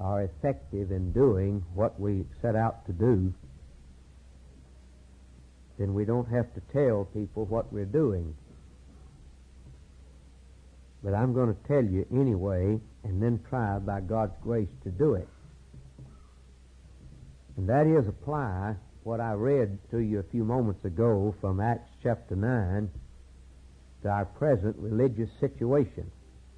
are effective in doing what we set out to do, then we don't have to tell people what we're doing. But I'm going to tell you anyway, and then try by God's grace to do it. And that is, apply what I read to you a few moments ago from Acts chapter 9 to our present religious situation.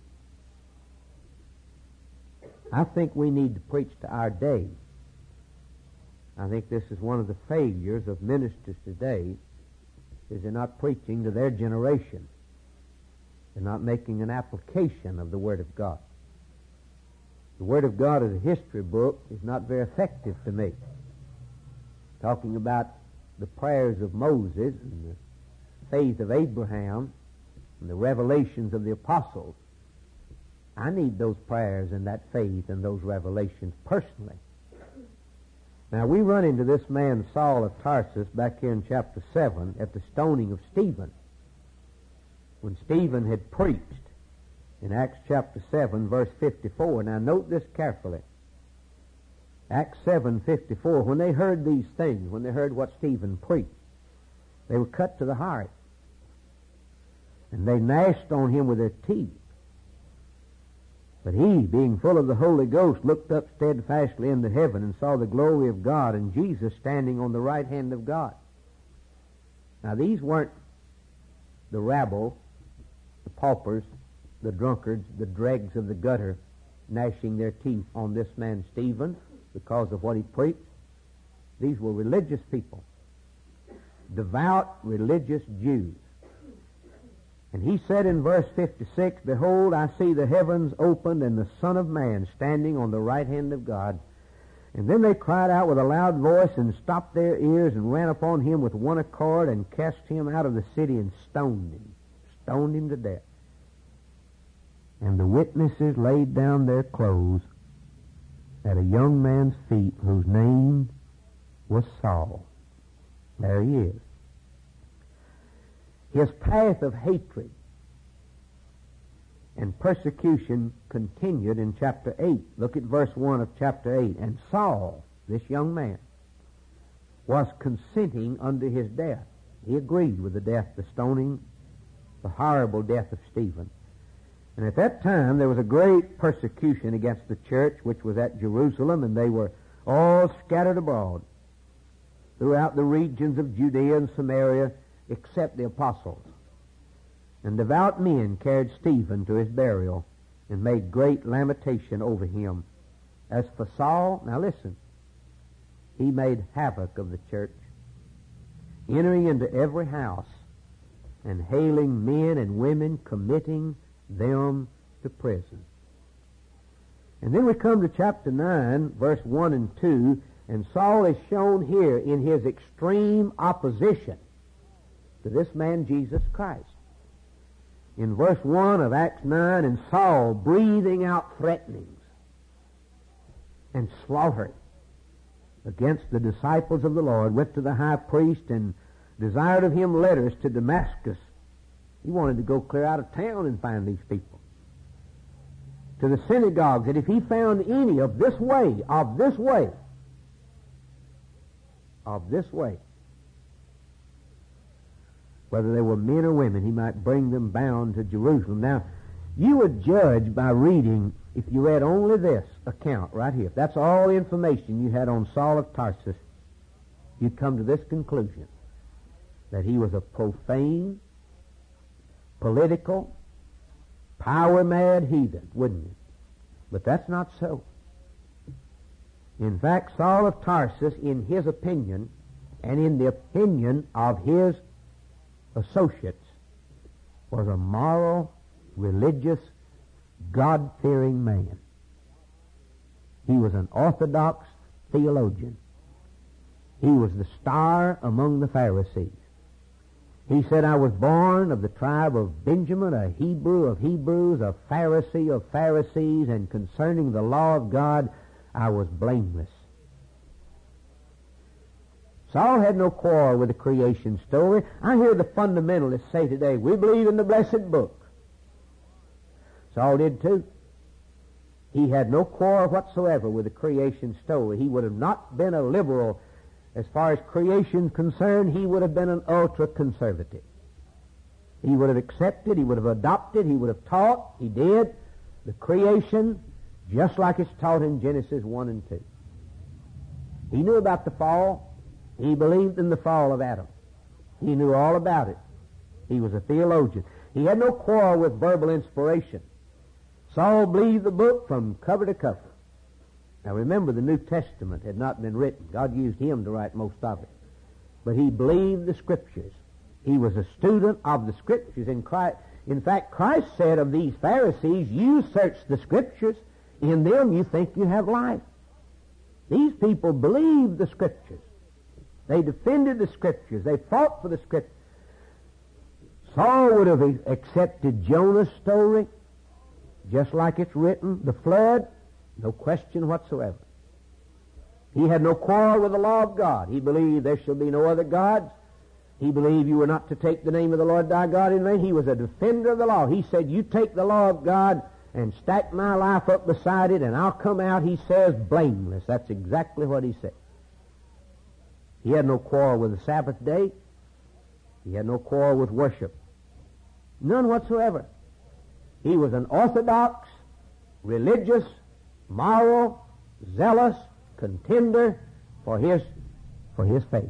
I think we need to preach to our day. I think this is one of the failures of ministers today, is they're not preaching to their generation. They're not making an application of the Word of God. The Word of God as a history book is not very effective to me. Talking about the prayers of Moses and the faith of Abraham and the revelations of the apostles, I need those prayers and that faith and those revelations personally. Now, we run into this man Saul of Tarsus back here in chapter 7 at the stoning of Stephen. When Stephen had preached in Acts chapter 7, verse 54. Now, note this carefully. Acts 7:54. When they heard these things, when they heard what Stephen preached, they were cut to the heart. And they gnashed on him with their teeth. But he, being full of the Holy Ghost, looked up steadfastly into heaven and saw the glory of God and Jesus standing on the right hand of God. Now, these weren't the rabble, the paupers, the drunkards, the dregs of the gutter, gnashing their teeth on this man Stephen because of what he preached. These were religious people, devout religious Jews. And he said in verse 56, Behold, I see the heavens opened and the Son of Man standing on the right hand of God. And then they cried out with a loud voice and stopped their ears and ran upon him with one accord and cast him out of the city and stoned him to death. And the witnesses laid down their clothes at a young man's feet whose name was Saul. There he is. His path of hatred and persecution continued in chapter 8. Look at verse 1 of chapter 8. And Saul, this young man, was consenting unto his death. He agreed with the death, the stoning, the horrible death of Stephen. And at that time there was a great persecution against the church which was at Jerusalem, and they were all scattered abroad throughout the regions of Judea and Samaria, except the apostles. And devout men carried Stephen to his burial and made great lamentation over him. As for Saul, now listen, he made havoc of the church, entering into every house and hailing men and women, committing them to prison. And then we come to chapter 9, verse 1 and 2, and Saul is shown here in his extreme opposition to this man Jesus Christ. In verse 1 of Acts 9, and Saul, breathing out threatenings and slaughter against the disciples of the Lord, went to the high priest and desired of him letters to Damascus. He wanted to go clear out of town and find these people. To the synagogues, that if he found any of this way, whether they were men or women, he might bring them bound to Jerusalem. Now, you would judge by reading, if you read only this account right here, if that's all the information you had on Saul of Tarsus, you'd come to this conclusion, that he was a profane, political, power-mad heathen, wouldn't you? But that's not so. In fact, Saul of Tarsus, in his opinion, and in the opinion of his associates, was a moral, religious, God-fearing man. He was an orthodox theologian. He was the star among the Pharisees. He said, I was born of the tribe of Benjamin, a Hebrew of Hebrews, a Pharisee of Pharisees, and concerning the law of God, I was blameless. Saul had no quarrel with the creation story. I hear the fundamentalists say today, we believe in the blessed book. Saul did too. He had no quarrel whatsoever with the creation story. He would have not been a liberal as far as creation is concerned. He would have been an ultra-conservative. He would have accepted, he would have adopted, he would have taught, he did, the creation just like it's taught in Genesis 1 and 2. He knew about the fall. He believed in the fall of Adam. He knew all about it. He was a theologian. He had no quarrel with verbal inspiration. Saul believed the book from cover to cover. Now remember, the New Testament had not been written. God used him to write most of it. But he believed the Scriptures. He was a student of the Scriptures. In fact, Christ said of these Pharisees, you search the Scriptures. In them you think you have life. These people believed the Scriptures. They defended the Scriptures. They fought for the Scriptures. Saul would have accepted Jonah's story just like it's written, the flood, no question whatsoever. He had no quarrel with the law of God. He believed there shall be no other gods. He believed you were not to take the name of the Lord thy God in vain. He was a defender of the law. He said, you take the law of God and stack my life up beside it, and I'll come out, he says, blameless. That's exactly what he said. He had no quarrel with the Sabbath day. He had no quarrel with worship. None whatsoever. He was an orthodox, religious, moral, zealous contender for his faith.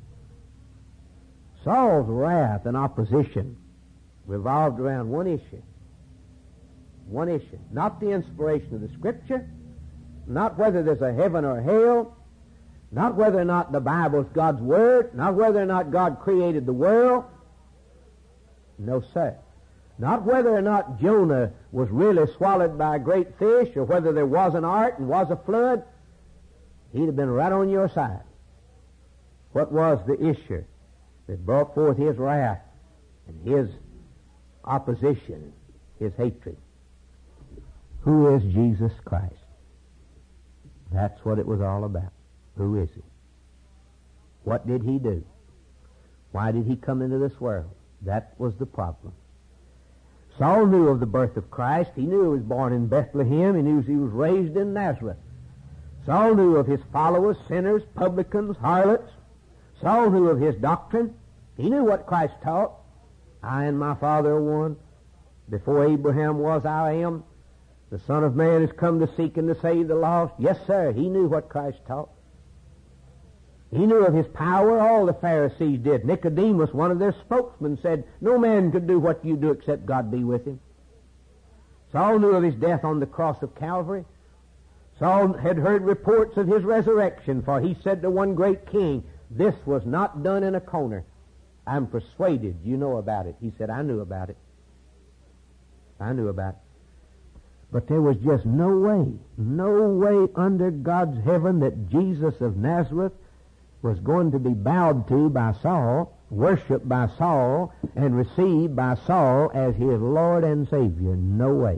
Saul's wrath and opposition revolved around one issue. One issue. Not the inspiration of the Scripture, not whether there's a heaven or hell, not whether or not the Bible is God's Word, not whether or not God created the world. No, sir. Not whether or not Jonah was really swallowed by a great fish or whether there was an ark and was a flood. He'd have been right on your side. What was the issue that brought forth his wrath and his opposition, his hatred? Who is Jesus Christ? That's what it was all about. Who is he? What did he do? Why did he come into this world? That was the problem. Saul knew of the birth of Christ. He knew he was born in Bethlehem. He knew he was raised in Nazareth. Saul knew of his followers, sinners, publicans, harlots. Saul knew of his doctrine. He knew what Christ taught. I and my Father are one. Before Abraham was, I am. The Son of Man has come to seek and to save the lost. Yes, sir, he knew what Christ taught. He knew of his power. All the Pharisees did. Nicodemus, one of their spokesmen, said, no man could do what you do except God be with him. Saul knew of his death on the cross of Calvary. Saul had heard reports of his resurrection, for he said to one great king, this was not done in a corner. I'm persuaded you know about it. He said, I knew about it. I knew about it. But there was just no way under God's heaven that Jesus of Nazareth was going to be bowed to by Saul, worshipped by Saul, and received by Saul as his Lord and Savior. No way.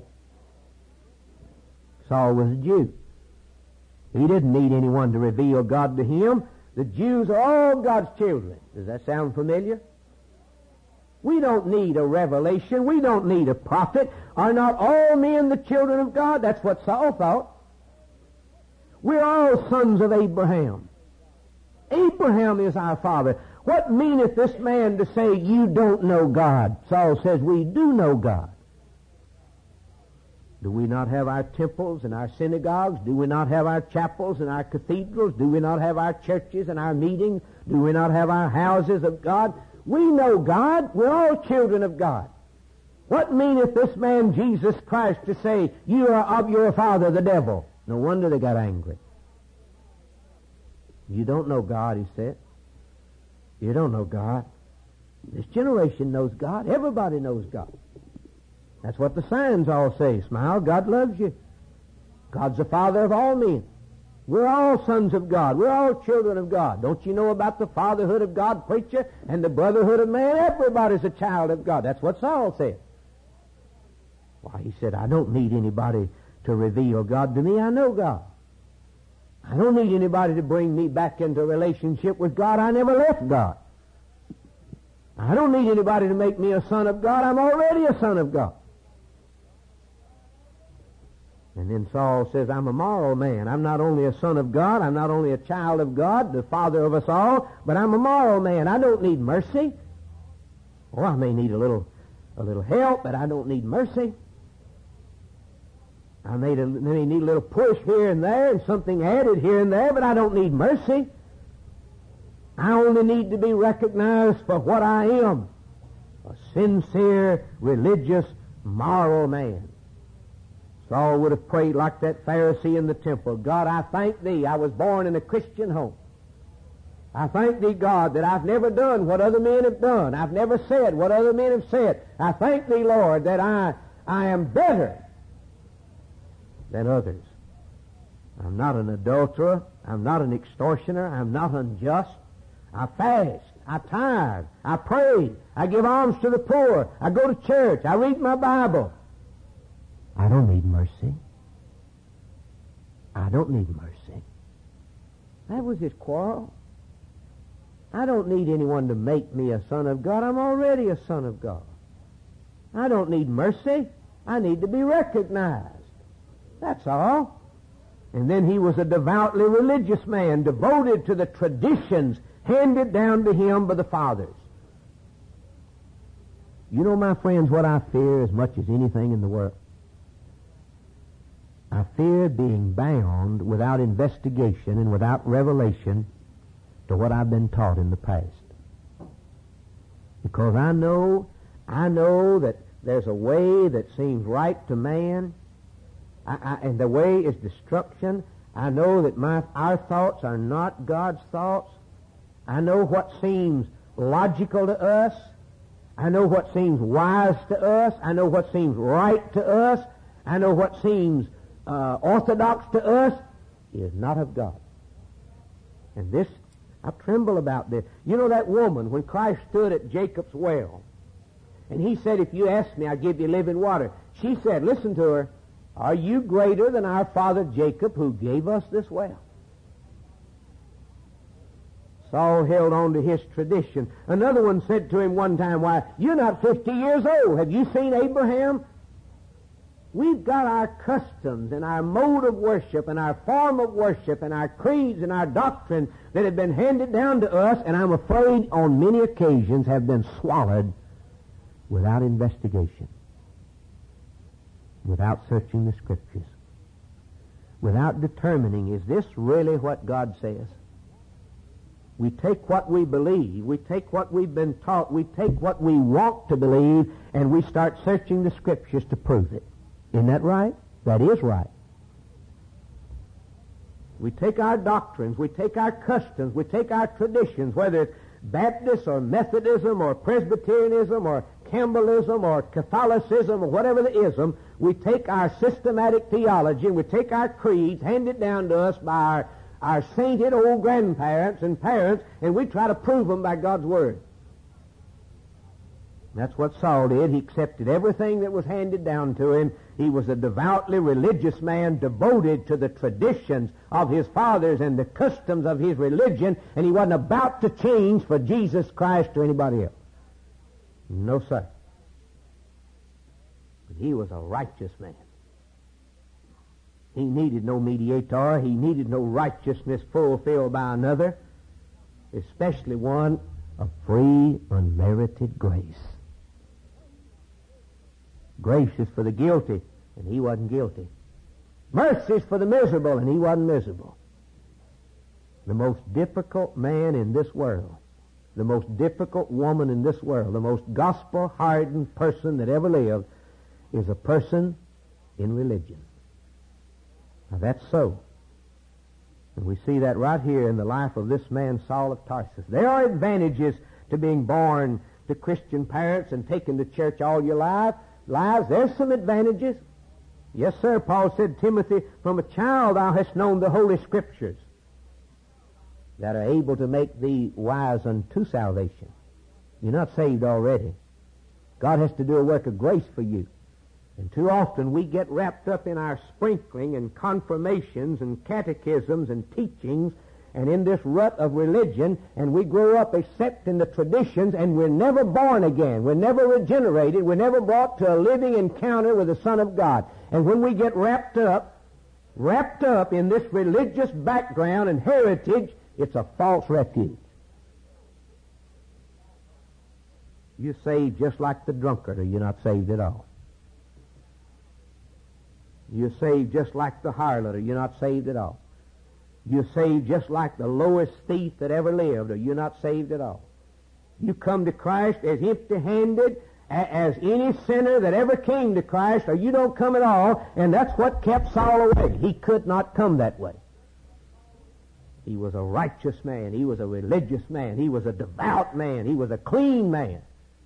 Saul was a Jew. He didn't need anyone to reveal God to him. The Jews are all God's children. Does that sound familiar? We don't need a revelation. We don't need a prophet. Are not all men the children of God? That's what Saul thought. We're all sons of Abraham. Abraham is our father. What meaneth this man to say you don't know God? Saul says we do know God. Do we not have our temples and our synagogues? Do we not have our chapels and our cathedrals? Do we not have our churches and our meetings? Do we not have our houses of God? We know God. We're all children of God. What meaneth this man Jesus Christ to say you are of your father the devil? No wonder they got angry. You don't know God, he said. You don't know God. This generation knows God. Everybody knows God. That's what the signs all say. Smile, God loves you. God's the Father of all men. We're all sons of God. We're all children of God. Don't you know about the fatherhood of God, preacher, and the brotherhood of man? Everybody's a child of God. That's what Saul said. Why, he said, I don't need anybody to reveal God to me. I know God. I don't need anybody to bring me back into a relationship with God. I never left God. I don't need anybody to make me a son of God. I'm already a son of God. And then Saul says, I'm a moral man. I'm not only a son of God, I'm not only a child of God, the father of us all, but I'm a moral man. I don't need mercy. Or I may need a little help, but I don't need mercy. I may need a little push here and there and something added here and there, but I don't need mercy. I only need to be recognized for what I am, a sincere, religious, moral man. Saul would have prayed like that Pharisee in the temple. God, I thank Thee I was born in a Christian home. I thank Thee, God, that I've never done what other men have done. I've never said what other men have said. I thank Thee, Lord, that I am better than others. I'm not an adulterer. I'm not an extortioner. I'm not unjust. I fast. I tithe. I pray. I give alms to the poor. I go to church. I read my Bible. I don't need mercy. I don't need mercy. That was his quarrel. I don't need anyone to make me a son of God. I'm already a son of God. I don't need mercy. I need to be recognized. That's all. And then he was a devoutly religious man, devoted to the traditions handed down to him by the fathers. You know, my friends, what I fear as much as anything in the world? I fear being bound without investigation and without revelation to what I've been taught in the past. Because I know that there's a way that seems right to man, and the way is destruction. I know that our thoughts are not God's thoughts. I know what seems logical to us. I know what seems wise to us. I know what seems right to us. I know what seems orthodox to us is not of God. And this, I tremble about this. You know that woman, when Christ stood at Jacob's well, and he said, if you ask me, I'll give you living water. She said, listen to her, are you greater than our father Jacob, who gave us this well? Saul held on to his tradition. Another one said to him one time, why, you're not 50 years old. Have you seen Abraham? We've got our customs and our mode of worship and our form of worship and our creeds and our doctrine that have been handed down to us, and I'm afraid on many occasions have been swallowed without investigation, without searching the Scriptures, without determining, is this really what God says? We take what we believe, we take what we've been taught, we take what we want to believe, and we start searching the Scriptures to prove it. Isn't that right? That is right. We take our doctrines, we take our customs, we take our traditions, whether it's Baptist or Methodism or Presbyterianism or Campbellism or Catholicism or whatever the ism, we take our systematic theology and we take our creeds handed down to us by our sainted old grandparents and parents, and we try to prove them by God's Word. That's what Saul did. He accepted everything that was handed down to him. He was a devoutly religious man, devoted to the traditions of his fathers and the customs of his religion, and he wasn't about to change for Jesus Christ or anybody else. No, sir. But he was a righteous man. He needed no mediator. He needed no righteousness fulfilled by another, especially one of free, unmerited grace. Grace is for the guilty, and he wasn't guilty. Mercy is for the miserable, and he wasn't miserable. The most difficult man in this world, the most difficult woman in this world, the most gospel-hardened person that ever lived is a person in religion. Now that's so. And we see that right here in the life of this man, Saul of Tarsus. There are advantages to being born to Christian parents and taken to church all your lives. There's some advantages. Yes, sir. Paul said, Timothy, from a child thou hast known the Holy Scriptures that are able to make thee wise unto salvation. You're not saved already. God has to do a work of grace for you. And too often we get wrapped up in our sprinkling and confirmations and catechisms and teachings and in this rut of religion, and we grow up accepting the traditions, and we're never born again. We're never regenerated. We're never brought to a living encounter with the Son of God. And when we get wrapped up in this religious background and heritage, it's a false refuge. You're saved just like the drunkard, or you're not saved at all. You're saved just like the harlot, or you're not saved at all. You're saved just like the lowest thief that ever lived, or you're not saved at all. You come to Christ as empty-handed as any sinner that ever came to Christ, or you don't come at all, and that's what kept Saul away. He could not come that way. He was a righteous man. He was a religious man. He was a devout man. He was a clean man.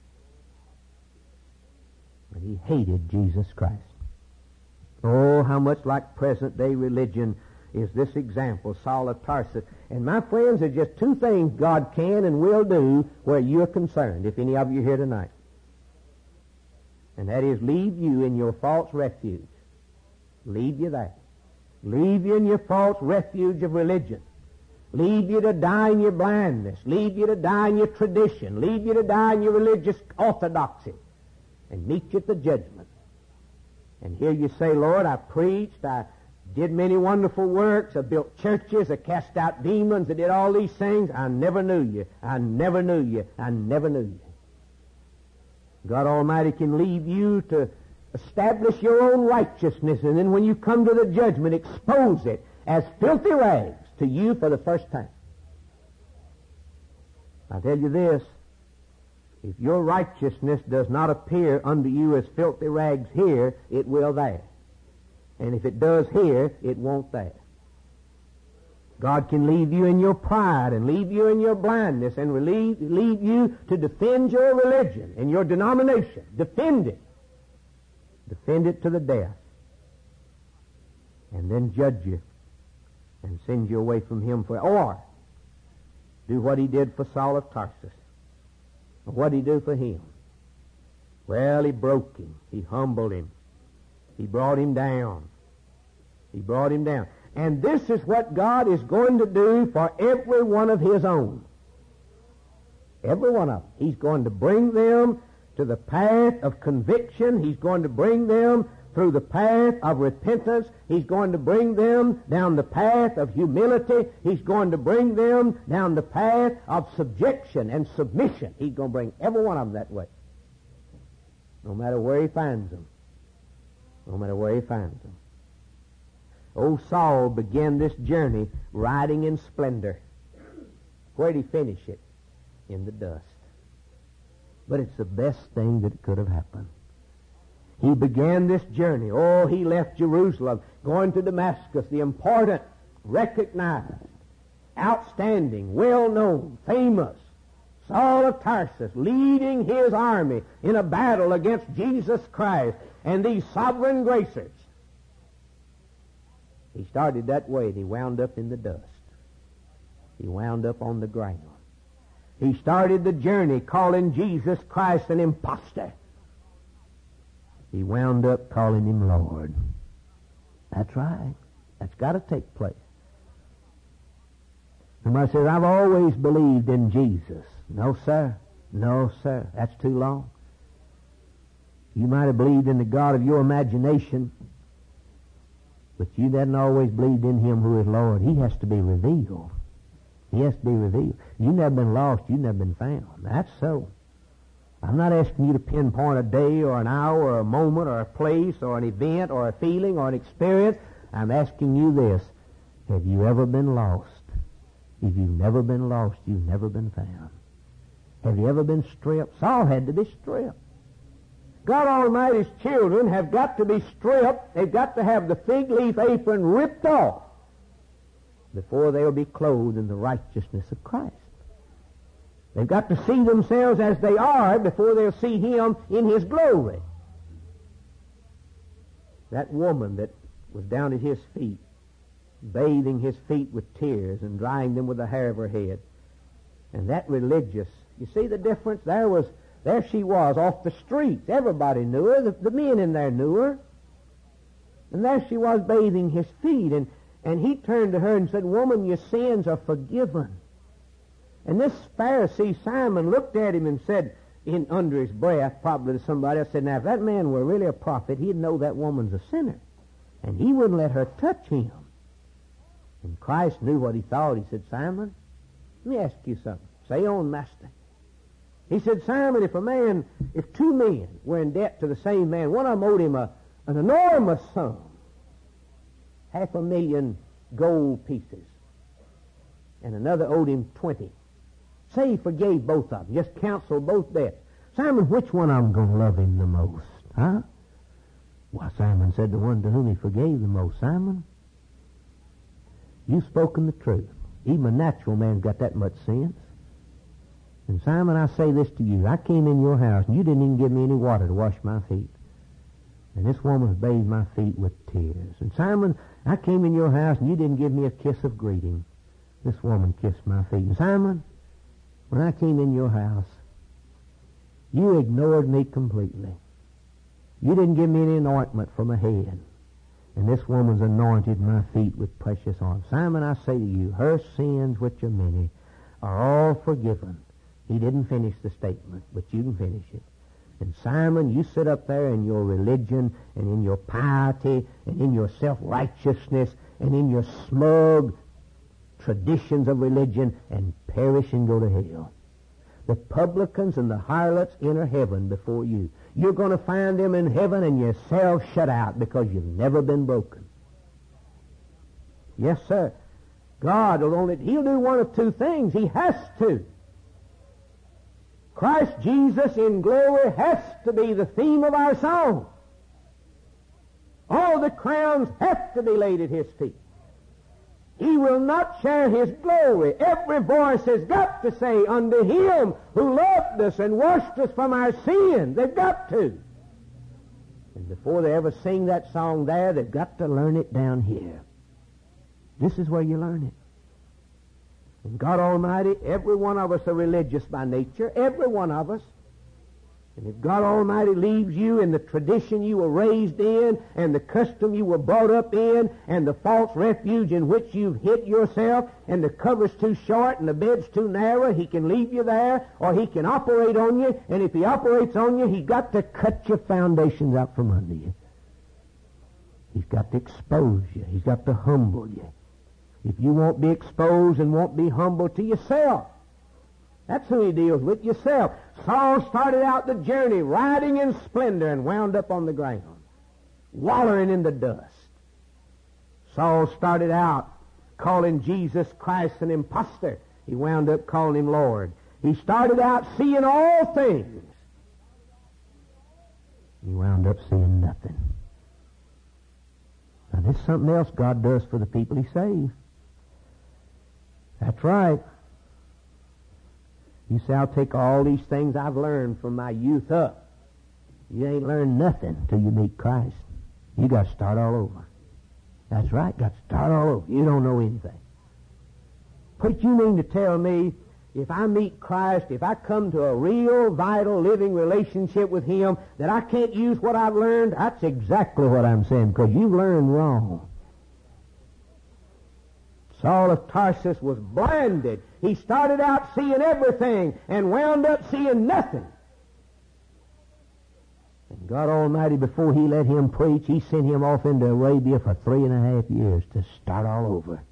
And he hated Jesus Christ. Oh, how much like present-day religion is this example, Saul of Tarsus. And my friends, there's just two things God can and will do where you're concerned, if any of you are here tonight. And that is leave you in your false refuge. Leave you there. Leave you in your false refuge of religion. Leave you to die in your blindness. Leave you to die in your tradition. Leave you to die in your religious orthodoxy. And meet you at the judgment. And here you say, Lord, I preached, I did many wonderful works, I built churches, I cast out demons, I did all these things. I never knew you. I never knew you. I never knew you. God Almighty can leave you to establish your own righteousness, and then when you come to the judgment, expose it as filthy rags to you for the first time. I tell you this, if your righteousness does not appear unto you as filthy rags here, it will there. And if it does here, it won't there. God can leave you in your pride and leave you in your blindness and leave you to defend your religion and your denomination. Defend it. Defend it to the death. And then judge you and send you away from Him or do what He did for Saul of Tarsus. What did He do for him? Well, He broke him. He humbled him. He brought him down. He brought him down. And this is what God is going to do for every one of His own. Every one of them. He's going to bring them to the path of conviction. He's going to bring them through the path of repentance. He's going to bring them down the path of humility. He's going to bring them down the path of subjection and submission. He's going to bring every one of them that way. No matter where He finds them. No matter where He finds them. Old Saul began this journey riding in splendor. Where did he finish it? In the dust. But it's the best thing that could have happened. He began this journey. Oh, he left Jerusalem, going to Damascus, the important, recognized, outstanding, well-known, famous Saul of Tarsus, leading his army in a battle against Jesus Christ and these sovereign gracers. He started that way, and he wound up in the dust. He wound up on the ground. He started the journey calling Jesus Christ an impostor. He wound up calling Him Lord. That's right. That's got to take place. Somebody says, I've always believed in Jesus. No, sir. No, sir. That's too long. You might have believed in the God of your imagination, but you hadn't always believed in Him who is Lord. He has to be revealed. He has to be revealed. You've never been lost. You've never been found. That's so. I'm not asking you to pinpoint a day or an hour or a moment or a place or an event or a feeling or an experience. I'm asking you this. Have you ever been lost? If you've never been lost, you've never been found. Have you ever been stripped? Saul had to be stripped. God Almighty's children have got to be stripped. They've got to have the fig leaf apron ripped off before they'll be clothed in the righteousness of Christ. They've got to see themselves as they are before they'll see Him in His glory. That woman that was down at His feet, bathing His feet with tears and drying them with the hair of her head. And that religious, you see the difference? There she was off the streets. Everybody knew her. The men in there knew her. And there she was bathing His feet. And He turned to her and said, Woman, your sins are forgiven. And this Pharisee, Simon, looked at him and said, in under his breath, probably to somebody else, said, now, if that man were really a prophet, he'd know that woman's a sinner, and he wouldn't let her touch him. And Christ knew what he thought. He said, Simon, let me ask you something. Say on, Master. He said, Simon, if two men were in debt to the same man, one of them owed him an enormous sum, 500,000 gold pieces, and another owed him 20. Say he forgave both of them, just canceled both debts. Simon, which one of them going to love him the most? Huh? Why, Simon said, the one to whom he forgave the most. Simon, you've spoken the truth. Even a natural man's got that much sense. And Simon, I say this to you. I came in your house, and you didn't even give me any water to wash my feet. And this woman's bathed my feet with tears. And Simon, I came in your house, and you didn't give me a kiss of greeting. This woman kissed my feet. And Simon, when I came in your house, you ignored me completely. You didn't give me any anointment for my head. And this woman's anointed my feet with precious oil. Simon, I say to you, her sins, which are many, are all forgiven. He didn't finish the statement, but you can finish it. And Simon, you sit up there in your religion and in your piety and in your self-righteousness and in your smug traditions of religion and perish and go to hell. The publicans and the harlots enter heaven before you. You're going to find them in heaven and yourself shut out because you've never been broken. Yes, sir. God will only, he'll do one of two things. He has to. Christ Jesus in glory has to be the theme of our song. All the crowns have to be laid at his feet. He will not share his glory. Every voice has got to say, unto him who loved us and washed us from our sin. They've got to. And before they ever sing that song there, they've got to learn it down here. This is where you learn it. And God Almighty, every one of us are religious by nature, every one of us. And if God Almighty leaves you in the tradition you were raised in and the custom you were brought up in and the false refuge in which you've hid yourself and the cover's too short and the bed's too narrow, he can leave you there or he can operate on you. And if he operates on you, he's got to cut your foundations out from under you. He's got to expose you. He's got to humble you. If you won't be exposed and won't be humble to yourself, that's who he deals with, yourself. Saul started out the journey riding in splendor and wound up on the ground, wallowing in the dust. Saul started out calling Jesus Christ an impostor. He wound up calling him Lord. He started out seeing all things. He wound up seeing nothing. Now, this is something else God does for the people he saves. That's right. You say, I'll take all these things I've learned from my youth up. You ain't learned nothing till you meet Christ. You got to start all over. That's right, got to start all over. You don't know anything. What you mean to tell me, if I meet Christ, if I come to a real, vital, living relationship with him, that I can't use what I've learned? That's exactly what I'm saying, because you've learned wrong. Saul of Tarsus was blinded. He started out seeing everything and wound up seeing nothing. And God Almighty, before he let him preach, he sent him off into Arabia for 3.5 years to start all over.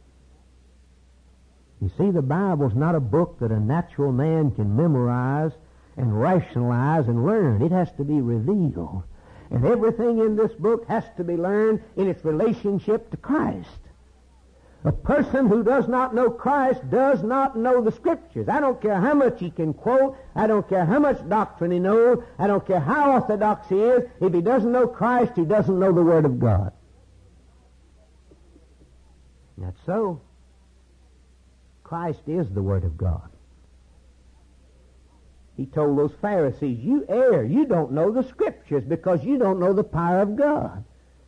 You see, the Bible's not a book that a natural man can memorize and rationalize and learn. It has to be revealed. And everything in this book has to be learned in its relationship to Christ. A person who does not know Christ does not know the Scriptures. I don't care how much he can quote. I don't care how much doctrine he knows. I don't care how orthodox he is. If he doesn't know Christ, he doesn't know the Word of God. That's so. Christ is the Word of God. He told those Pharisees, you err. You don't know the Scriptures because you don't know the power of God.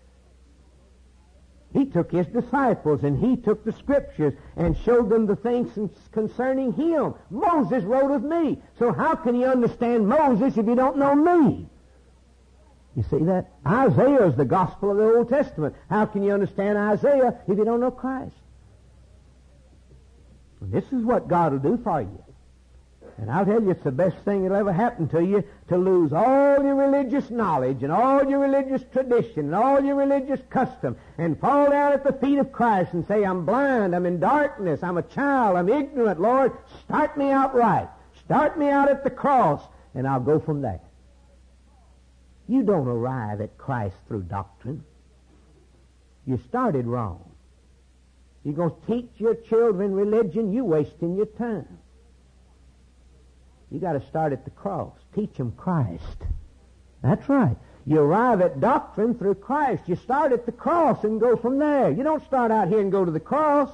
He took his disciples and he took the Scriptures and showed them the things concerning him. Moses wrote of me. So how can you understand Moses if you don't know me? You see that? Isaiah is the gospel of the Old Testament. How can you understand Isaiah if you don't know Christ? And this is what God will do for you. And I'll tell you, it's the best thing that'll ever happen to you to lose all your religious knowledge and all your religious tradition and all your religious custom and fall down at the feet of Christ and say, I'm blind, I'm in darkness, I'm a child, I'm ignorant, Lord, start me out right. Start me out at the cross, and I'll go from there. You don't arrive at Christ through doctrine. You started wrong. You're going to teach your children religion, you're wasting your time. You got to start at the cross. Teach them Christ. That's right. You arrive at doctrine through Christ. You start at the cross and go from there. You don't start out here and go to the cross.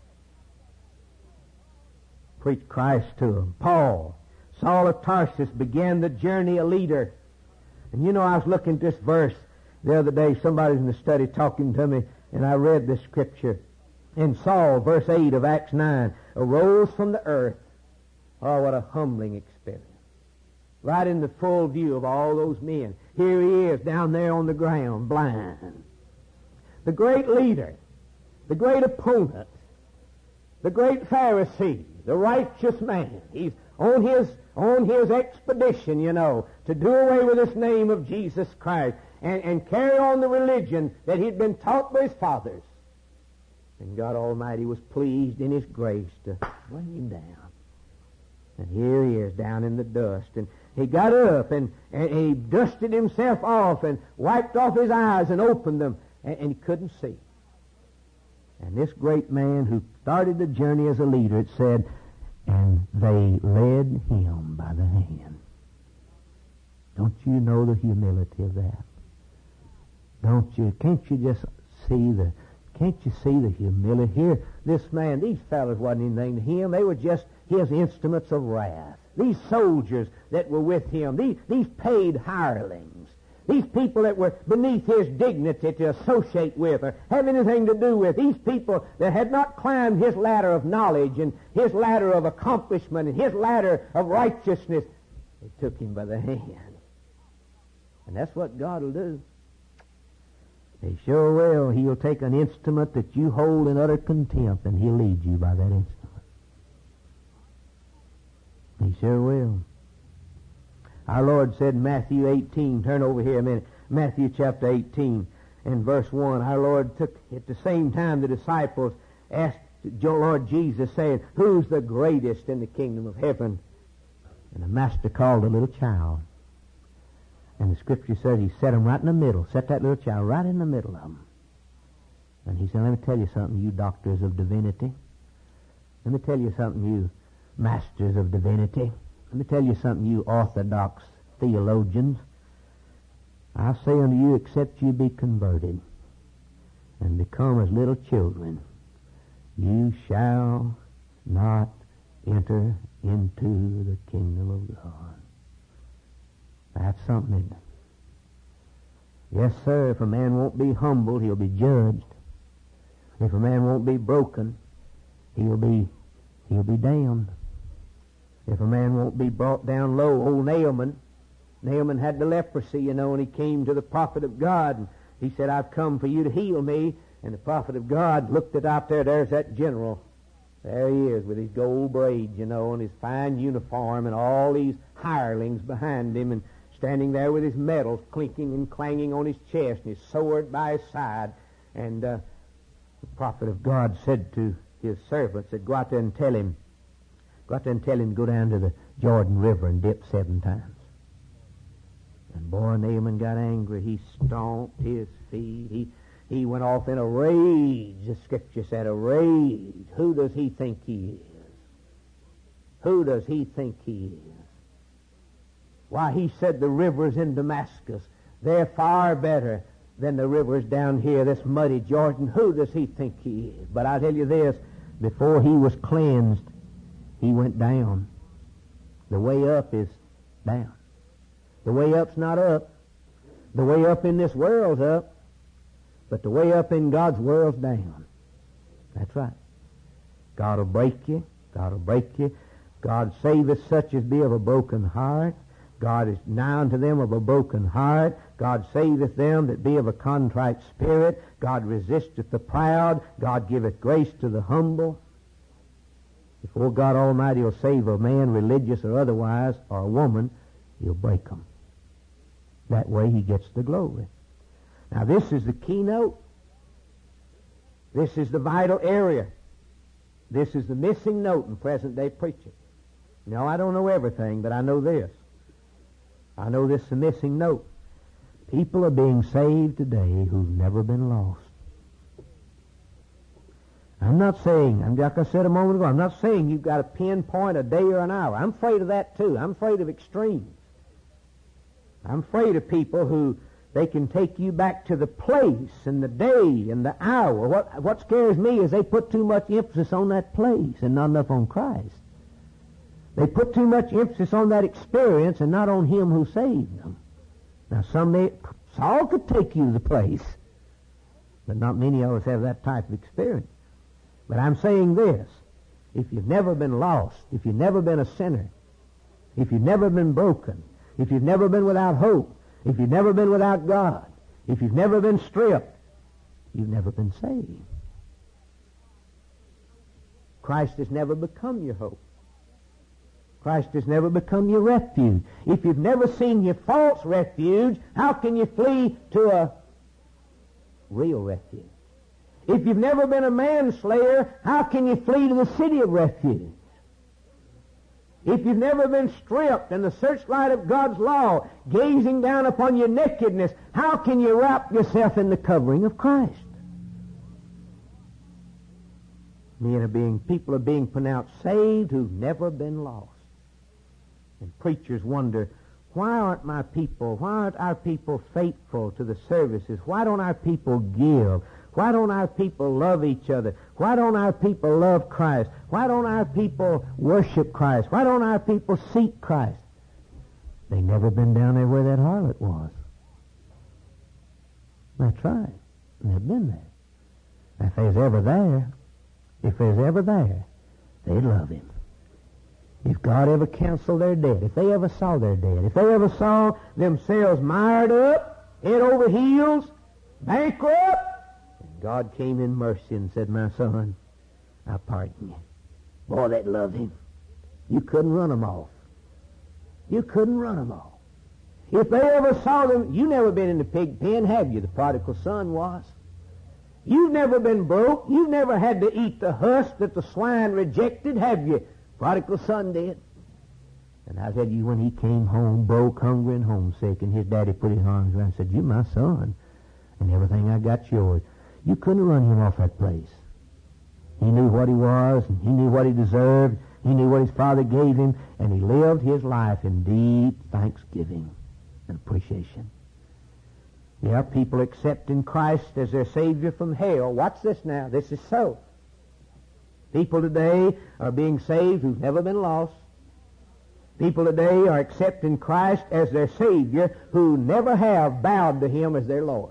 Preach Christ to them. Paul, Saul of Tarsus, began the journey a leader. And you know, I was looking at this verse the other day. Somebody was in the study talking to me, and I read this scripture. And Saul, verse 8 of Acts 9, arose from the earth. Oh, what a humbling experience. Right in the full view of all those men. Here he is down there on the ground, blind. The great leader, the great opponent, the great Pharisee, the righteous man. He's on his expedition, you know, to do away with this name of Jesus Christ and carry on the religion that he'd been taught by his fathers. And God Almighty was pleased in His grace to bring him down. And here he is down in the dust. And he got up and he dusted himself off and wiped off his eyes and opened them. And he couldn't see. And this great man who started the journey as a leader, it said, and they led him by the hand. Don't you know the humility of that? Don't you? Can't you just see the humility? Here, this man, these fellows wasn't anything to him. They were just his instruments of wrath. These soldiers that were with him, these paid hirelings, these people that were beneath his dignity to associate with or have anything to do with, these people that had not climbed his ladder of knowledge and his ladder of accomplishment and his ladder of righteousness, they took him by the hand. And that's what God will do. He sure will. He'll take an instrument that you hold in utter contempt and He'll lead you by that instrument. He sure will. Our Lord said in Matthew 18, turn over here a minute, Matthew chapter 18 and verse 1, our Lord took, at the same time the disciples asked Lord Jesus, saying, who's the greatest in the kingdom of heaven? And the Master called a little child. And the Scripture says He set him right in the middle, set that little child right in the middle of them. And He said, let me tell you something, you doctors of divinity. Let me tell you something, you masters of divinity. Let me tell you something, you orthodox theologians. I say unto you, except you be converted and become as little children, you shall not enter into the kingdom of God. That's something, isn't it? Yes, sir, if a man won't be humble, he'll be judged. If a man won't be broken, he'll be damned. If a man won't be brought down low, old Naaman had the leprosy, you know, and he came to the prophet of God, and he said, I've come for you to heal me. And the prophet of God looked at out there, there's that general. There he is with his gold braids, you know, and his fine uniform, and all these hirelings behind him, and standing there with his medals clinking and clanging on his chest, and his sword by his side. And the prophet of God said to his servants, said, go out there and tell him to go down to the Jordan River and dip 7 times. And boy, Naaman got angry. He stomped his feet. He went off in a rage. The Scripture said, a rage. Who does he think he is? Who does he think he is? Why, he said the rivers in Damascus, they're far better than the rivers down here, this muddy Jordan. Who does he think he is? But I tell you this, before he was cleansed, he went down. The way up is down. The way up's not up. The way up in this world's up. But the way up in God's world's down. That's right. God will break you. God will break you. God saveth such as be of a broken heart. God is nigh unto them of a broken heart. God saveth them that be of a contrite spirit. God resisteth the proud. God giveth grace to the humble. Before God Almighty will save a man, religious or otherwise, or a woman, He'll break them. That way He gets the glory. Now this is the keynote. This is the vital area. This is the missing note in present-day preaching. No, I don't know everything, but I know this. I know this is the missing note. People are being saved today who've never been lost. I'm not saying, like I said a moment ago, I'm not saying you've got to pinpoint a day or an hour. I'm afraid of that too. I'm afraid of extremes. I'm afraid of people who they can take you back to the place and the day and the hour. What scares me is they put too much emphasis on that place and not enough on Christ. They put too much emphasis on that experience and not on Him who saved them. Now, Saul could take you to the place, but not many of us have that type of experience. But I'm saying this, if you've never been lost, if you've never been a sinner, if you've never been broken, if you've never been without hope, if you've never been without God, if you've never been stripped, you've never been saved. Christ has never become your hope. Christ has never become your refuge. If you've never seen your false refuge, how can you flee to a real refuge? If you've never been a manslayer, how can you flee to the city of refuge? If you've never been stripped in the searchlight of God's law, gazing down upon your nakedness, how can you wrap yourself in the covering of Christ? People are being pronounced saved who've never been lost. And preachers wonder, why aren't our people faithful to the services? Why don't our people give? Why don't our people love each other? Why don't our people love Christ? Why don't our people worship Christ? Why don't our people seek Christ? They've never been down there where that harlot was. That's right. They've been there. If they was ever there, they'd love Him. If God ever canceled their debt, if they ever saw their debt, if they ever saw themselves mired up, head over heels, bankrupt, and God came in mercy and said, my son, I pardon you. Boy, they'd love Him. You couldn't run them off. You couldn't run them off. If they ever saw them, you never been in the pig pen, have you? The prodigal son was. You've never been broke. You've never had to eat the husk that the swine rejected, have you? Prodigal son did. And I tell you, when he came home, broke, hungry, and homesick, and his daddy put his arms around and said, you're my son, and everything I got's yours. You couldn't run him off that place. He knew what he was, and he knew what he deserved. He knew what his father gave him, and he lived his life in deep thanksgiving and appreciation. Yeah, people accepting Christ as their Savior from hell. Watch this now. This is so. People today are being saved who've never been lost. People today are accepting Christ as their Savior who never have bowed to Him as their Lord.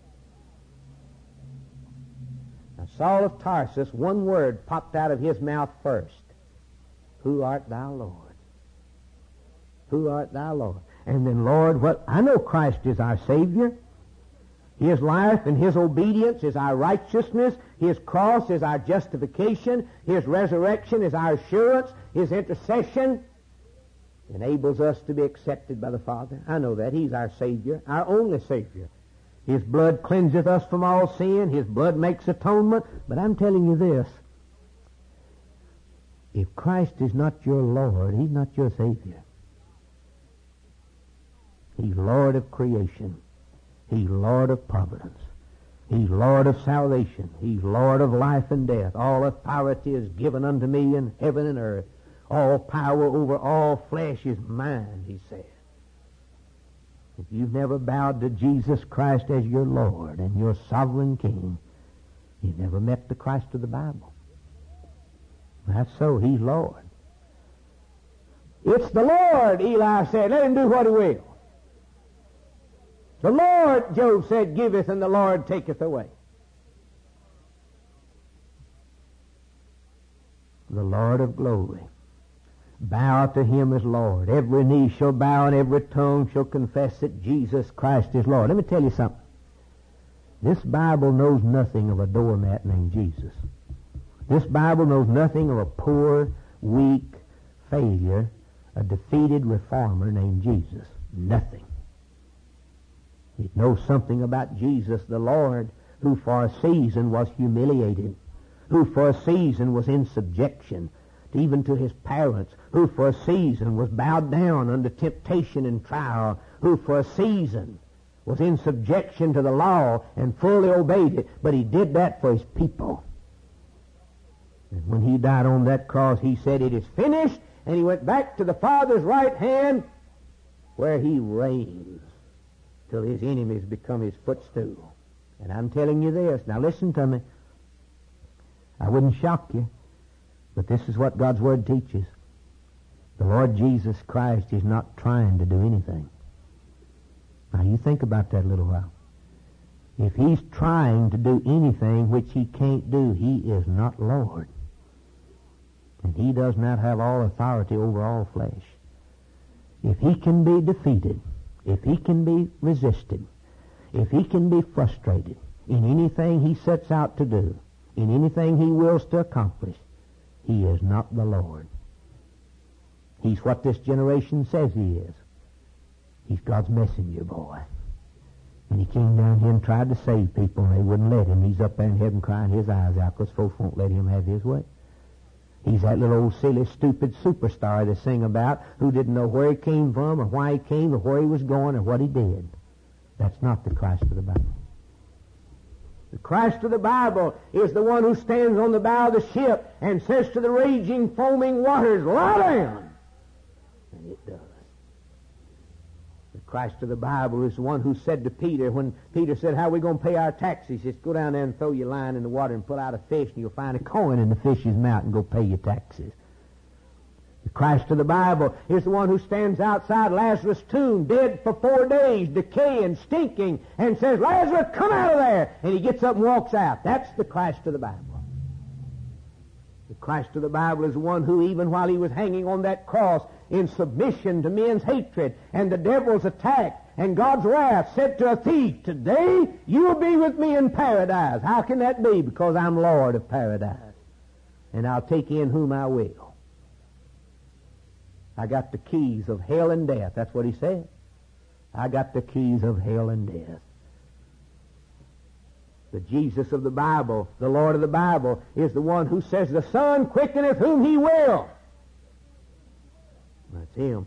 Now, Saul of Tarsus, one word popped out of his mouth first. Who art thou, Lord? Who art thou, Lord? And then, Lord, I know Christ is our Savior. His life and His obedience is our righteousness. His cross is our justification. His resurrection is our assurance. His intercession enables us to be accepted by the Father. I know that. He's our Savior, our only Savior. His blood cleanseth us from all sin. His blood makes atonement. But I'm telling you this. If Christ is not your Lord, He's not your Savior. He's Lord of creation. He's Lord of providence. He's Lord of salvation. He's Lord of life and death. All authority is given unto me in heaven and earth. All power over all flesh is mine, He said. If you've never bowed to Jesus Christ as your Lord and your sovereign King, you've never met the Christ of the Bible. That's so. He's Lord. It's the Lord, Eli said. Let Him do what He will. The Lord, Job said, giveth, and the Lord taketh away. The Lord of glory. Bow to Him as Lord. Every knee shall bow and every tongue shall confess that Jesus Christ is Lord. Let me tell you something. This Bible knows nothing of a doormat named Jesus. This Bible knows nothing of a poor, weak failure, a defeated reformer named Jesus. Nothing. It knows something about Jesus the Lord, who for a season was humiliated, who for a season was in subjection even to his parents, who for a season was bowed down under temptation and trial, who for a season was in subjection to the law and fully obeyed it, but he did that for his people. And when he died on that cross, he said, "It is finished," and he went back to the Father's right hand, where he reigns till his enemies become his footstool. And I'm telling you this, now listen to me. I wouldn't shock you, but this is what God's Word teaches. The Lord Jesus Christ is not trying to do anything. Now you think about that a little while. If he's trying to do anything which he can't do, he is not Lord. And he does not have all authority over all flesh. If he can be defeated, if he can be resisted, if he can be frustrated in anything he sets out to do, in anything he wills to accomplish, he is not the Lord. He's what this generation says he is. He's God's messenger boy. And he came down here and tried to save people, and they wouldn't let him. He's up there in heaven crying his eyes out because folks won't let him have his way. He's that little old silly, stupid superstar they sing about who didn't know where he came from or why he came or where he was going or what he did. That's not the Christ of the Bible. The Christ of the Bible is the one who stands on the bow of the ship and says to the raging, foaming waters, "Lie down!" And it does. The Christ of the Bible is the one who said to Peter, when Peter said, "How are we going to pay our taxes?" He says, "Go down there and throw your line in the water and pull out a fish, and you'll find a coin in the fish's mouth and go pay your taxes." The Christ of the Bible is the one who stands outside Lazarus' tomb, dead for 4 days, decaying, stinking, and says, "Lazarus, come out of there!" And he gets up and walks out. That's the Christ of the Bible. The Christ of the Bible is the one who, even while he was hanging on that cross, in submission to men's hatred and the devil's attack and God's wrath, said to a thief, "Today you will be with me in paradise." How can that be? Because I'm Lord of paradise, and I'll take in whom I will. I got the keys of hell and death. That's what he said. I got the keys of hell and death. The Jesus of the Bible, the Lord of the Bible, is the one who says, "The Son quickeneth whom he will." That's him.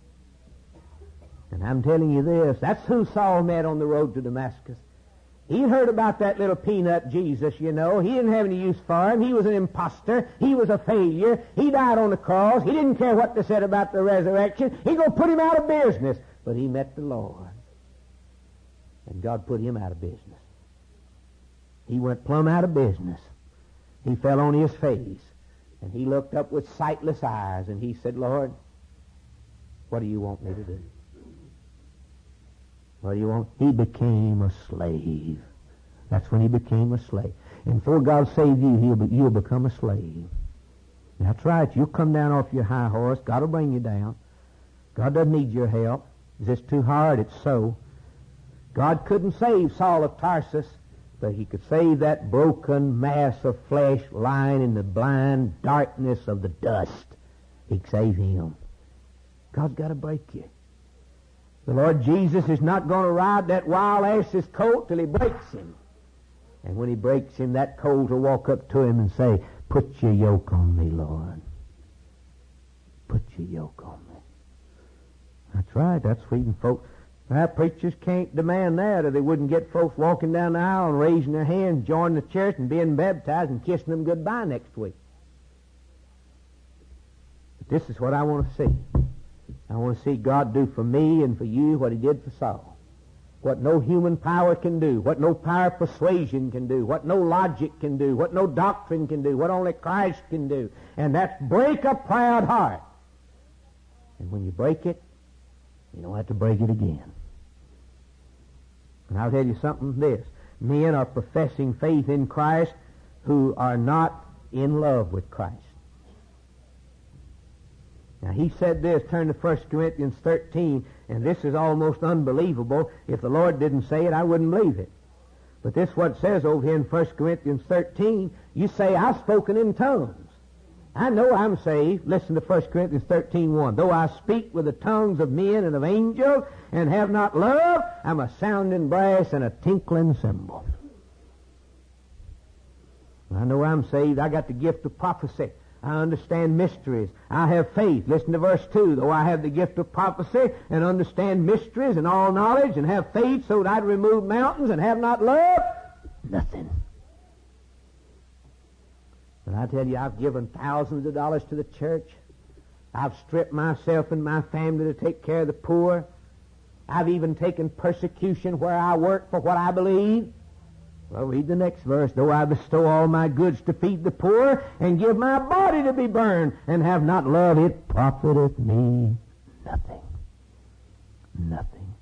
And I'm telling you this, that's who Saul met on the road to Damascus. He'd heard about that little peanut Jesus, you know. He didn't have any use for him. He was an imposter. He was a failure. He died on the cross. He didn't care what they said about the resurrection. He's going to put him out of business. But he met the Lord. And God put him out of business. He went plumb out of business. He fell on his face. And he looked up with sightless eyes. And he said, "Lord, what do you want me to do? What do you want?" He became a slave. That's when he became a slave. And before God saved you, you'll become a slave. That's right. You'll come down off your high horse. God will bring you down. God doesn't need your help. Is this too hard? It's so. God couldn't save Saul of Tarsus, but he could save that broken mass of flesh lying in the blind darkness of the dust. He could save him. God's got to break you. The Lord Jesus is not going to ride that wild ass's colt till he breaks him. And when he breaks him, that colt will walk up to him and say, "Put your yoke on me, Lord. Put your yoke on me." That's right. That's feeding folks. Well, preachers can't demand that, or they wouldn't get folks walking down the aisle and raising their hands, joining the church and being baptized and kissing them goodbye next week. But this is what I want to see. I want to see God do for me and for you what he did for Saul. What no human power can do, what no power of persuasion can do, what no logic can do, what no doctrine can do, what only Christ can do. And that's break a proud heart. And when you break it, you don't have to break it again. And I'll tell you something, this. Men are professing faith in Christ who are not in love with Christ. Now, he said this, turn to 1 Corinthians 13, and this is almost unbelievable. If the Lord didn't say it, I wouldn't believe it. But this is what it says over here in 1 Corinthians 13. You say, I've spoken in tongues. I know I'm saved. Listen to 1 Corinthians 13:1. Though I speak with the tongues of men and of angels and have not love, I'm a sounding brass and a tinkling cymbal. I know I'm saved. I got the gift of prophecy. I understand mysteries. I have faith. Listen to verse 2. Though I have the gift of prophecy and understand mysteries and all knowledge and have faith so that I'd remove mountains and have not love, nothing. But I tell you, I've given thousands of dollars to the church. I've stripped myself and my family to take care of the poor. I've even taken persecution where I work for what I believe. Well, read the next verse. Though I bestow all my goods to feed the poor and give my body to be burned and have not love, it profiteth me nothing. Nothing.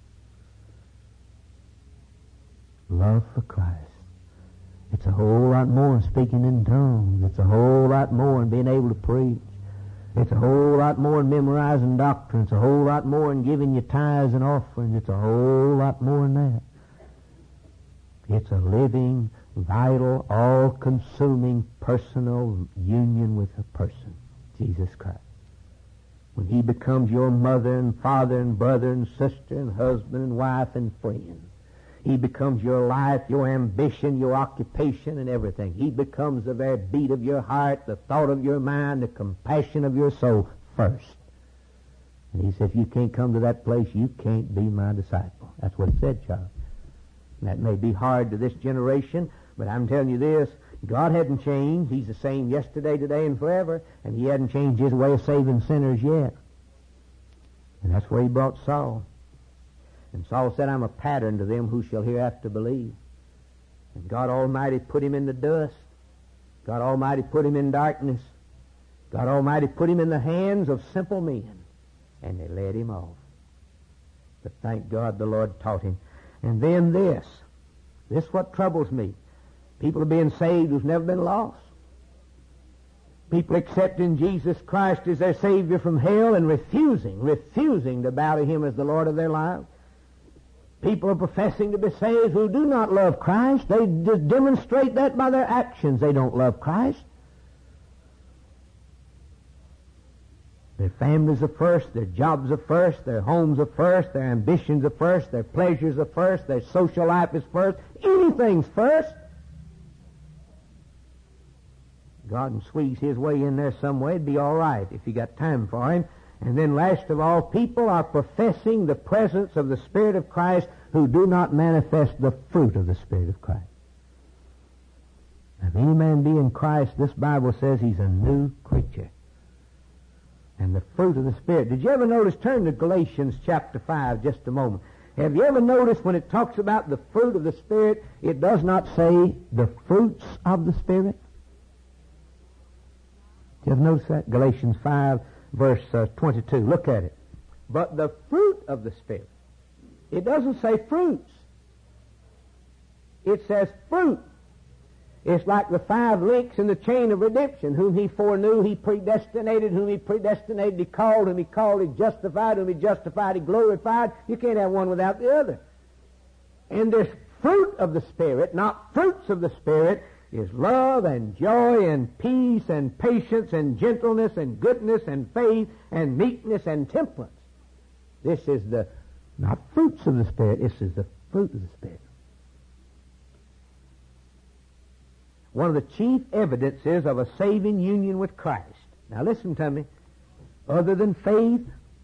Love for Christ. It's a whole lot more than speaking in tongues. It's a whole lot more than being able to preach. It's a whole lot more than memorizing doctrine. It's a whole lot more than giving you tithes and offerings. It's a whole lot more than that. It's a living, vital, all-consuming personal union with a person, Jesus Christ. When He becomes your mother and father and brother and sister and husband and wife and friend, He becomes your life, your ambition, your occupation, and everything. He becomes the very beat of your heart, the thought of your mind, the compassion of your soul first. And He said, if you can't come to that place, you can't be my disciple. That's what He said, child. And that may be hard to this generation, but I'm telling you this, God hadn't changed. He's the same yesterday, today, and forever, and He hadn't changed His way of saving sinners yet. And that's where He brought Saul. And Saul said, I'm a pattern to them who shall hereafter believe. And God Almighty put him in the dust. God Almighty put him in darkness. God Almighty put him in the hands of simple men. And they led him off. But thank God the Lord taught him. And then this is what troubles me. People are being saved who's never been lost. People accepting Jesus Christ as their Savior from hell and refusing to bow to Him as the Lord of their lives. People are professing to be saved who do not love Christ. They just demonstrate that by their actions. They don't love Christ. Their families are first, their jobs are first, their homes are first, their ambitions are first, their pleasures are first, their social life is first. Anything's first. God can squeeze His way in there some way. It'd be all right if you got time for Him. And then last of all, people are professing the presence of the Spirit of Christ who do not manifest the fruit of the Spirit of Christ. If any man be in Christ, this Bible says he's a new creature. And the fruit of the Spirit. Did you ever notice, turn to Galatians chapter 5 just a moment. Have you ever noticed when it talks about the fruit of the Spirit, it does not say the fruits of the Spirit? Did you ever notice that? Galatians 5 verse 22. Look at it. But the fruit of the Spirit. It doesn't say fruits. It says fruit. It's like the 5 links in the chain of redemption. Whom He foreknew, He predestinated. Whom He predestinated, He called. Whom He called, He justified. Whom He justified, He glorified. You can't have one without the other. And this fruit of the Spirit, not fruits of the Spirit, is love and joy and peace and patience and gentleness and goodness and faith and meekness and temperance. This is the, not fruits of the Spirit, this is the fruit of the Spirit. One of the chief evidences of a saving union with Christ. Now listen to me. Other than faith,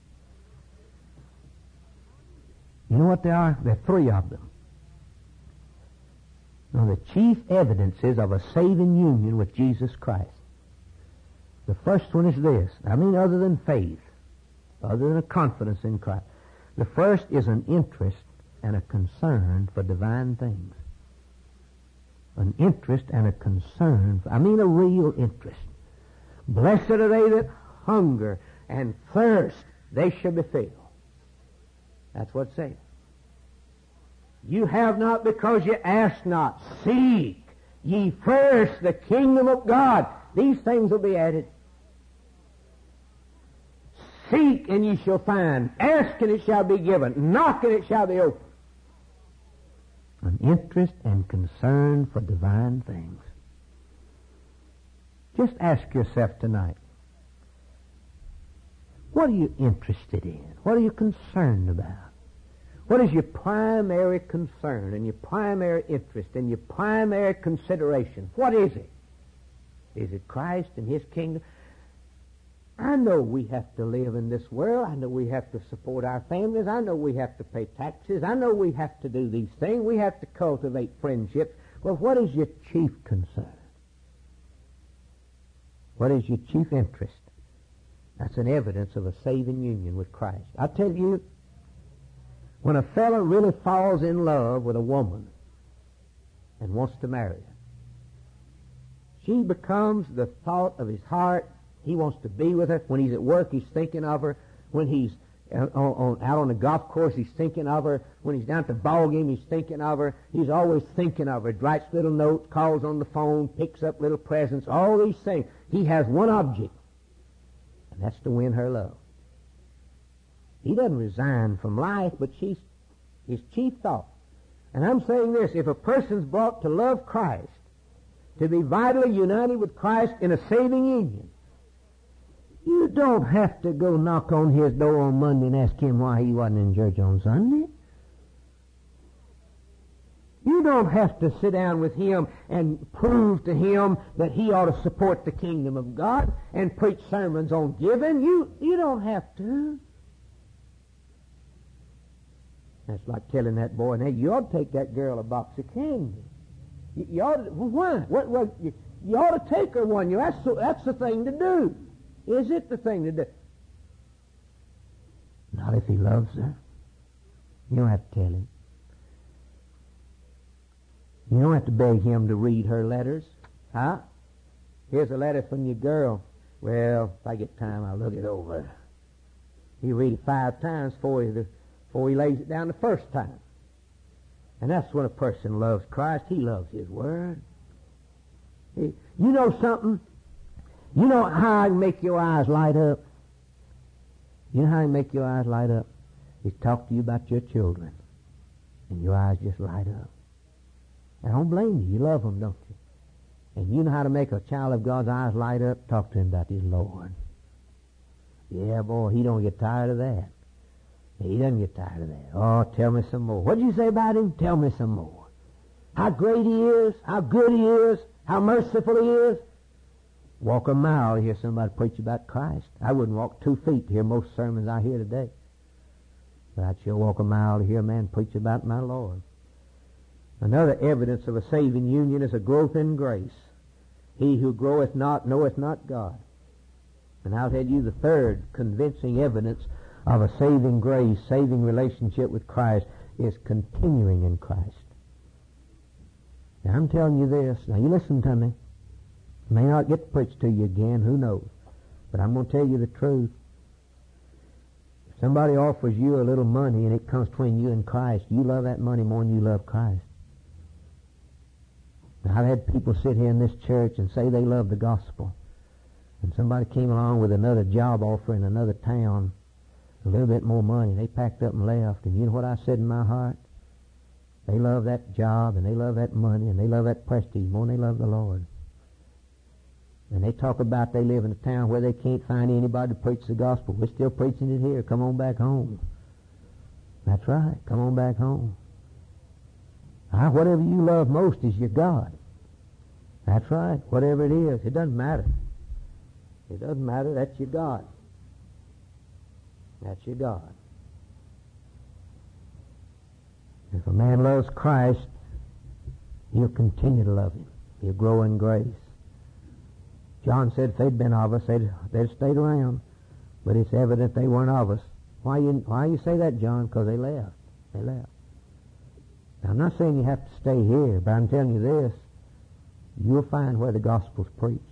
you know what they are? There are 3 of them. Now, the chief evidences of a saving union with Jesus Christ. The first one is this. I mean, other than faith, other than a confidence in Christ. The first is an interest and a concern for divine things. An interest and a concern. I mean, a real interest. Blessed are they that hunger and thirst, they shall be filled. That's what it says. You have not because you ask not. Seek ye first the kingdom of God. These things will be added. Seek and ye shall find. Ask and it shall be given. Knock and it shall be opened. An interest and concern for divine things. Just ask yourself tonight, what are you interested in? What are you concerned about? What is your primary concern and your primary interest and your primary consideration? What is it? Is it Christ and His kingdom? I know we have to live in this world. I know we have to support our families. I know we have to pay taxes. I know we have to do these things. We have to cultivate friendships. Well, what is your chief concern? What is your chief interest? That's an evidence of a saving union with Christ. I tell you, when a fellow really falls in love with a woman and wants to marry her, she becomes the thought of his heart. He wants to be with her. When he's at work, he's thinking of her. When he's out on the golf course, he's thinking of her. When he's down at the ball game, he's thinking of her. He's always thinking of her. Writes little notes, calls on the phone, picks up little presents, all these things. He has one object, and that's to win her love. He doesn't resign from life, but she's his chief thought. And I'm saying this, if a person's brought to love Christ, to be vitally united with Christ in a saving union, you don't have to go knock on his door on Monday and ask him why he wasn't in church on Sunday. You don't have to sit down with him and prove to him that he ought to support the kingdom of God and preach sermons on giving. You don't have to. That's like telling that boy, "Hey, you ought to take that girl a box of candy." You ought to, why? You ought to take her one. That's the thing to do. Is it the thing to do? Not if he loves her. You don't have to tell him. You don't have to beg him to read her letters. Huh? Here's a letter from your girl. Well, if I get time, I'll look it over. You read it 5 times before he lays it down the first time. And that's when a person loves Christ. He loves His Word. You know something? You know how I can make your eyes light up? You know how I can make your eyes light up? Is talk to you about your children. And your eyes just light up. I don't blame you. You love them, don't you? And you know how to make a child of God's eyes light up? Talk to him about his Lord. Yeah, boy, he don't get tired of that. He doesn't get tired of that. Oh, tell me some more. What did you say about him? Tell me some more. How great he is, how good he is, how merciful he is. Walk a mile to hear somebody preach about Christ. I wouldn't walk 2 feet to hear most sermons I hear today. But I'd sure walk a mile to hear a man preach about my Lord. Another evidence of a saving union is a growth in grace. He who groweth not knoweth not God. And I'll tell you the third convincing evidence of a saving grace, saving relationship with Christ, is continuing in Christ. Now I'm telling you this. Now you listen to me. It may not get preached to you again, who knows. But I'm going to tell you the truth. If somebody offers you a little money and it comes between you and Christ, you love that money more than you love Christ. Now, I've had people sit here in this church and say they love the gospel. And somebody came along with another job offer in another town, a little bit more money. They packed up and left. And you know what I said in my heart? They love that job, and they love that money, and they love that prestige more than they love the Lord. And they talk about they live in a town where they can't find anybody to preach the gospel. We're still preaching it here. Come on back home. That's right. Come on back home. Whatever you love most is your God. That's right. Whatever it is, it doesn't matter. It doesn't matter. That's your God. That's your God. If a man loves Christ, he'll continue to love Him. He'll grow in grace. John said if they'd been of us, they'd stayed around. But it's evident they weren't of us. Why you say that, John? Because they left. They left. Now, I'm not saying you have to stay here, but I'm telling you this. You'll find where the gospel's preached.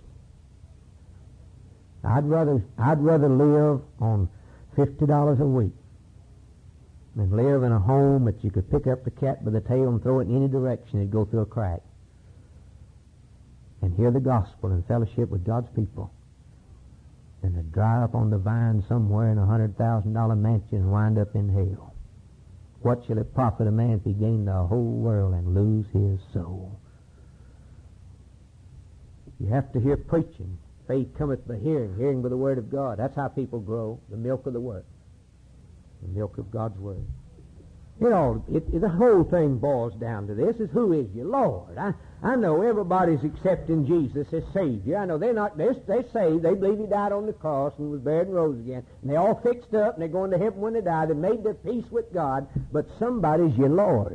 I'd rather live on $50 a week than live in a home that you could pick up the cat by the tail and throw it in any direction, it'd go through a crack. And hear the gospel and fellowship with God's people. And to dry up on the vine somewhere in a $100,000 mansion and wind up in hell. What shall it profit a man if he gain the whole world and lose his soul? You have to hear preaching. Faith cometh by hearing, hearing by the Word of God. That's how people grow, the milk of the Word, the milk of God's Word. You know, the whole thing boils down to this, is who is your Lord? I know everybody's accepting Jesus as Savior. I know they're saved. They believe He died on the cross and was buried and rose again. And they're all fixed up and they're going to heaven when they die. They made their peace with God. But somebody's your Lord.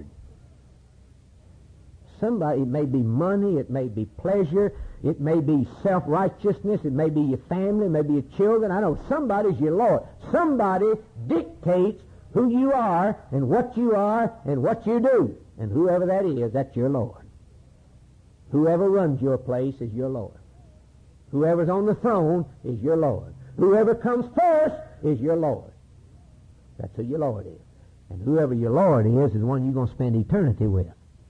Somebody, it may be money, it may be pleasure, it may be self-righteousness, it may be your family, it may be your children. I know somebody's your Lord. Somebody dictates who you are and what you do. And whoever that is, that's your Lord. Whoever runs your place is your Lord. Whoever's on the throne is your Lord. Whoever comes first is your Lord. That's who your Lord is. And whoever your Lord is the one you're going to spend eternity with.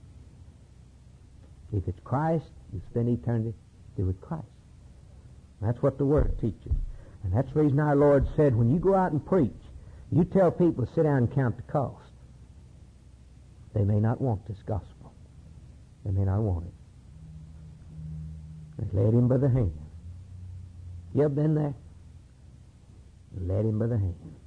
If it's Christ, you spend eternity with Christ. That's what the Word teaches. And that's the reason our Lord said, when you go out and preach, you tell people to sit down and count the cost. They may not want this gospel. They may not want it. They led Him by the hand. You ever been there? Led Him by the hand.